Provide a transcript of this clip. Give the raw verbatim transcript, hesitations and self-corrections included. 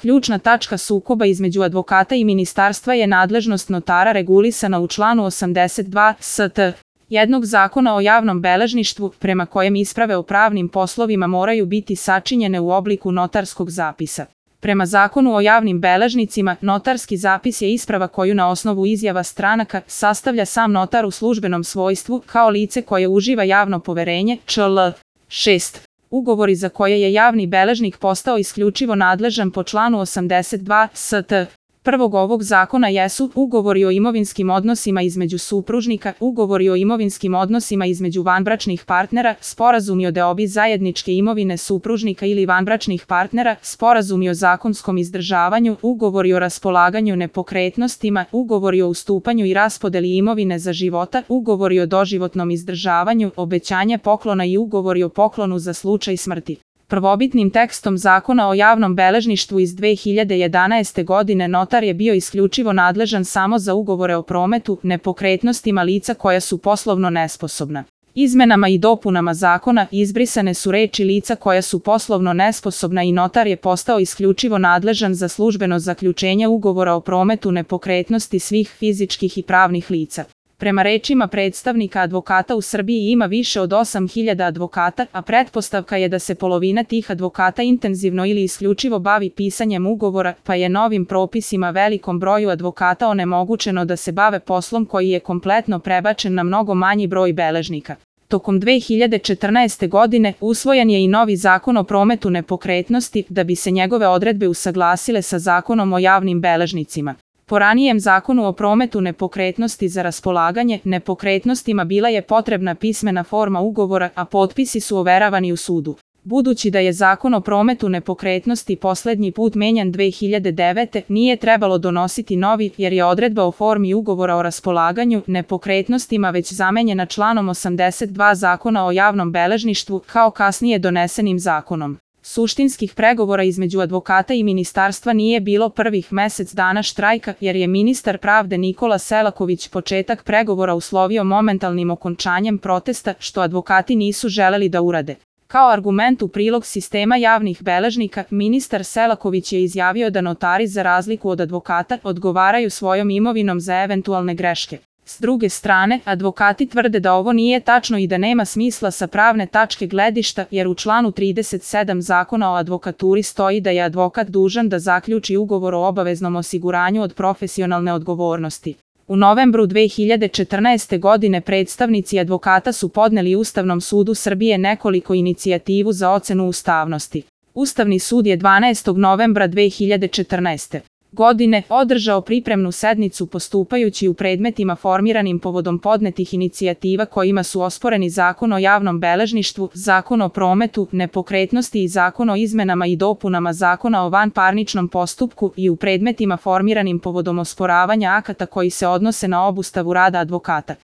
Ključna tačka sukoba između advokata i ministarstva je nadležnost notara regulisana u članu osamdeset dva st. jednog Zakona o javnom beležništvu, prema kojem isprave o pravnim poslovima moraju biti sačinjene u obliku notarskog zapisa. Prema Zakonu o javnim beležnicima, notarski zapis je isprava koju na osnovu izjava stranaka sastavlja sam notar u službenom svojstvu kao lice koje uživa javno poverenje, čl. šest. Ugovori za koje je javni beležnik postao isključivo nadležan po članu osamdeset dva st. prvog ovog zakona jesu ugovori o imovinskim odnosima između supružnika, ugovori o imovinskim odnosima između vanbračnih partnera, sporazumi o deobi zajedničke imovine supružnika ili vanbračnih partnera, sporazumi o zakonskom izdržavanju, ugovori o raspolaganju nepokretnostima, ugovori o ustupanju i raspodeli imovine za života, ugovori o doživotnom izdržavanju, obećanje poklona i ugovori o poklonu za slučaj smrti. Prvobitnim tekstom Zakona o javnom beležništvu iz dve hiljade jedanaeste. godine notar je bio isključivo nadležan samo za ugovore o prometu nepokretnostima lica koja su poslovno nesposobna. Izmenama i dopunama zakona izbrisane su reči lica koja su poslovno nesposobna i notar je postao isključivo nadležan za službeno zaključenje ugovora o prometu nepokretnosti svih fizičkih i pravnih lica. Prema rečima predstavnika advokata u Srbiji ima više od osam hiljada advokata, a pretpostavka je da se polovina tih advokata intenzivno ili isključivo bavi pisanjem ugovora, pa je novim propisima velikom broju advokata onemogućeno da se bave poslom koji je kompletno prebačen na mnogo manji broj beležnika. Tokom dve hiljade četrnaeste. godine usvojen je i novi Zakon o prometu nepokretnosti da bi se njegove odredbe usaglasile sa Zakonom o javnim beležnicima. Po ranijem Zakonu o prometu nepokretnosti za raspolaganje nepokretnostima bila je potrebna pismena forma ugovora, a potpisi su overavani u sudu. Budući da je Zakon o prometu nepokretnosti poslednji put menjan dve hiljade devete. nije trebalo donositi novi, jer je odredba o formi ugovora o raspolaganju nepokretnostima već zamenjena članom osamdeset dva Zakona o javnom beležništvu kao kasnije donesenim zakonom. Suštinskih pregovora između advokata i ministarstva nije bilo prvih mesec dana štrajka, jer je ministar pravde Nikola Selaković početak pregovora uslovio momentalnim okončanjem protesta, što advokati nisu želeli da urade. Kao argument u prilog sistema javnih beležnika, ministar Selaković je izjavio da notari za razliku od advokata odgovaraju svojom imovinom za eventualne greške. S druge strane, advokati tvrde da ovo nije tačno i da nema smisla sa pravne tačke gledišta, jer u članu trideset sedam Zakona o advokaturi stoji da je advokat dužan da zaključi ugovor o obaveznom osiguranju od profesionalne odgovornosti. U novembru dve hiljade četrnaeste. godine predstavnici advokata su podneli Ustavnom sudu Srbije nekoliko inicijativu za ocenu ustavnosti. Ustavni sud je dvanaestog novembra dve hiljade četrnaeste. godine održao pripremnu sednicu postupajući u predmetima formiranim povodom podnetih inicijativa kojima su osporeni Zakon o javnom beležništvu, Zakon o prometu nepokretnosti i Zakon o izmenama i dopunama Zakona o vanparničnom postupku i u predmetima formiranim povodom osporavanja akata koji se odnose na obustavu rada advokata.